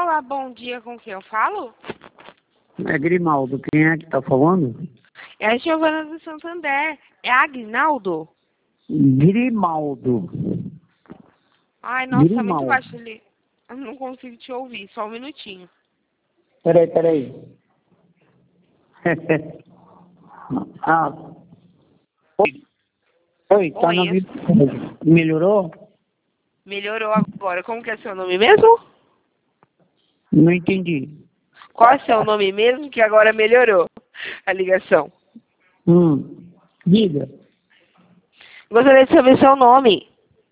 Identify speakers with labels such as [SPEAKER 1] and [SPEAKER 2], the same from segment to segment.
[SPEAKER 1] Olá, bom dia, com quem eu falo?
[SPEAKER 2] É Grimaldo, quem é que tá falando?
[SPEAKER 1] É a Giovana do Santander. É Agnaldo?
[SPEAKER 2] Grimaldo.
[SPEAKER 1] Ai, nossa, tá muito
[SPEAKER 2] Grimaldo.
[SPEAKER 1] baixo ali. Eu não consigo te ouvir, só um minutinho.
[SPEAKER 2] Peraí. Ah, oi, tá na
[SPEAKER 1] Oi,
[SPEAKER 2] vida. Melhorou?
[SPEAKER 1] melhorou agora. Como que é seu nome mesmo?
[SPEAKER 2] Não entendi.
[SPEAKER 1] Qual é seu nome mesmo que agora melhorou a ligação?
[SPEAKER 2] Diga.
[SPEAKER 1] Gostaria de saber seu nome.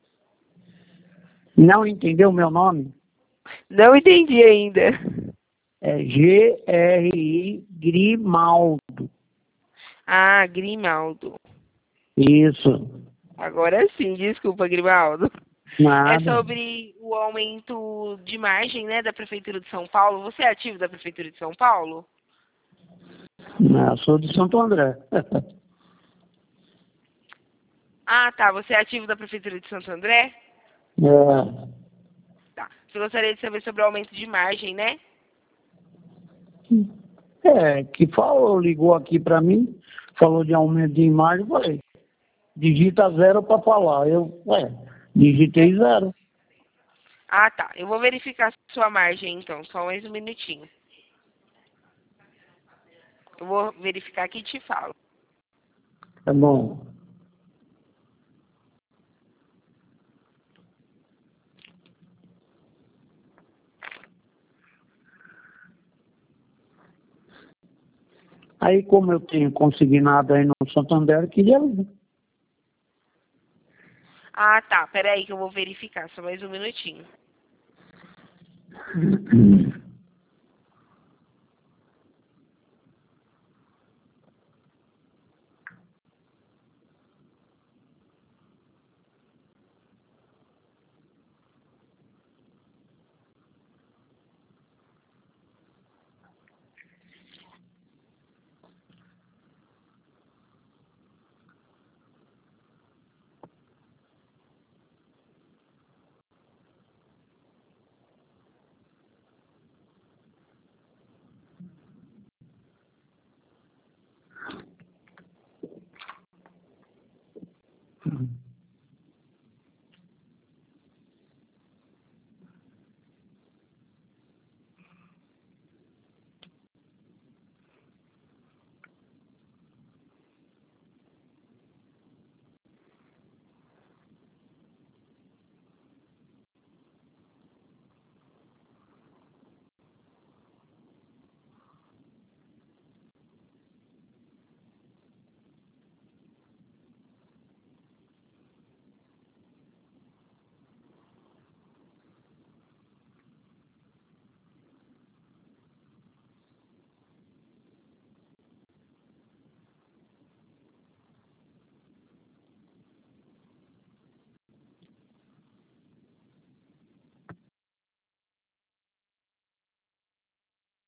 [SPEAKER 2] Não entendeu meu nome?
[SPEAKER 1] Não entendi ainda.
[SPEAKER 2] É G-R-I Grimaldo.
[SPEAKER 1] Ah, Grimaldo.
[SPEAKER 2] Isso.
[SPEAKER 1] Agora sim, desculpa, Grimaldo. É
[SPEAKER 2] Nada.
[SPEAKER 1] sobre o aumento de margem, né, da Prefeitura de São Paulo. Você é ativo da Prefeitura de São Paulo?
[SPEAKER 2] Não, eu sou de Santo André.
[SPEAKER 1] Ah, tá. Você é ativo da Prefeitura de Santo André?
[SPEAKER 2] É.
[SPEAKER 1] Tá. Você gostaria de saber sobre o aumento de margem, né?
[SPEAKER 2] Que falou, ligou aqui pra mim, falou de aumento de imagem, eu falei, digita 0 para falar. Digitei 0.
[SPEAKER 1] Ah, tá. Eu vou verificar sua margem, então. Só mais um minutinho. Eu vou verificar aqui e te falo.
[SPEAKER 2] Tá bom. Aí, como eu tenho consignado aí no Santander, eu queria ver.
[SPEAKER 1] Ah, tá. Peraí que eu vou verificar. Só mais um minutinho.